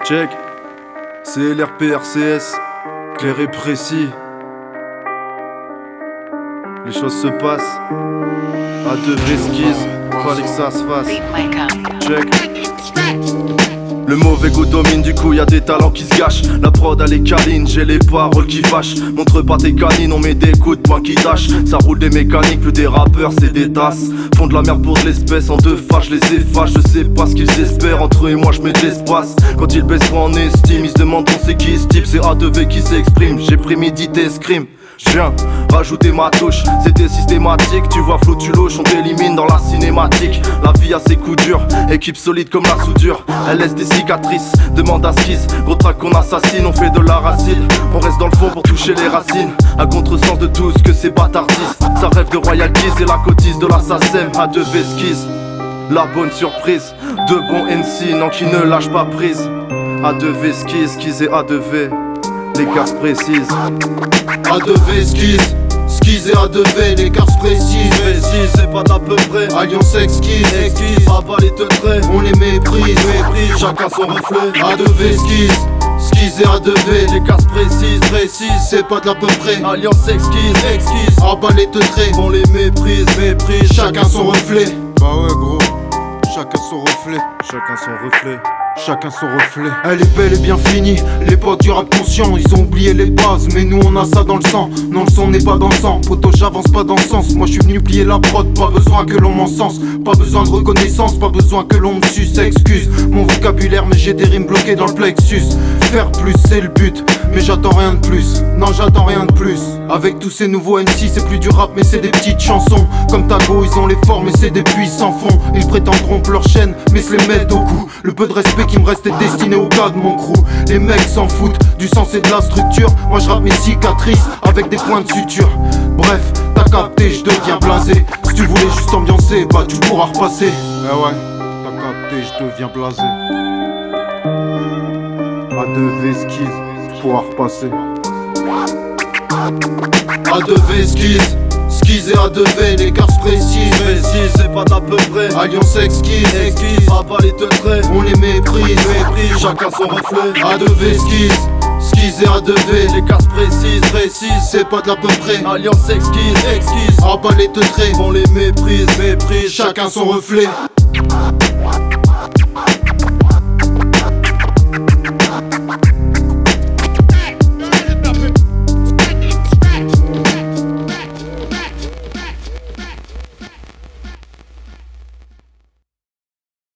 Check, c'est l'RPRCS, clair et précis. Les choses se passent à deux esquisses, fallait que ça se fasse. Check. Le mauvais goût domine, du coup y'a des talents qui se gâchent. La prod elle est câline, j'ai les paroles qui fâchent. Montre pas tes canines, on met des coups de poing qui tâchent. Ça roule des mécaniques, plus des rappeurs, c'est des tasses. Font de la merde pour de l'espèce, en deux fâches, les efface. Je sais pas ce qu'ils espèrent, entre eux et moi je mets de l'espace. Quand ils baisseront en estime, ils se demanderont c'est qui ce type. C'est A2V qui s'exprime, j'ai prémédité ce crime. J'viens rajouter ma touche, c'était systématique. Tu vois flou, tu louches, on t'élimine dans la cinématique. La vie a ses coups durs, équipe solide comme la soudure. Elle laisse des cicatrices, demande à Skis. Gros track qu'on assassine, on fait de la racine. On reste dans le fond pour toucher les racines. À contresens de tout ce que ces bâtards disent. Ça rêve de royalties et la cotise de l'assassin. A2V skis, la bonne surprise. De bons NC, non qui ne lâche pas prise. A2V skis, skis et A2V, les cases précises. A2V skis, skis et A2V, les cartes précises. Précis, c'est pas d'à peu près. Alliance exquise, Rabat les te traits, on les méprise, chacun son reflet. A2V skis, skis et A2V, Les cases précises, c'est pas de l'à peu près. Alliance exquise, Rabat les te traits, on les méprise, chacun son reflet. Bah ouais gros, chacun son reflet. chacun son reflet. Chacun son reflet. Elle est belle et bien finie, l'époque du rap conscient. Ils ont oublié les bases, mais nous on a ça dans le sang. Non, le son n'est pas dans le sang, poto j'avance pas dans le sens. Moi je suis venu plier la prod, pas besoin que l'on m'encense. Pas besoin de reconnaissance, pas besoin que l'on me suce. Excuse mon vocabulaire, mais j'ai des rimes bloquées dans le plexus. Faire plus c'est le but, mais j'attends rien de plus. Non, j'attends rien de plus. Avec tous ces nouveaux MC, c'est plus du rap, mais c'est des petites chansons. Comme Tago, ils ont les formes, mais c'est des puissants fonds. Ils prétendent rompre leur chaîne, mais se les mettent au cou. Le peu de respect qui me reste est destiné au gars de mon crew. Les mecs s'en foutent du sens et de la structure. Moi je rappe mes cicatrices avec des points de suture. Bref, t'as capté, je deviens blasé. Si tu voulais juste ambiancer, bah tu pourras repasser. Ah ouais, t'as capté, je deviens blasé. A2V skis, tu pourras repasser. A2V skis, skis et A2V, les cartes précises. Précis, c'est pas d'à peu près. Alliance exquise, Rabat les te traits, on les méprise. chacun son reflet. A2V skis, skis et A2V, Les cases précises, c'est pas de l'à peu près. Alliance exquise, Rabat les te traits, on les méprise, chacun son reflet.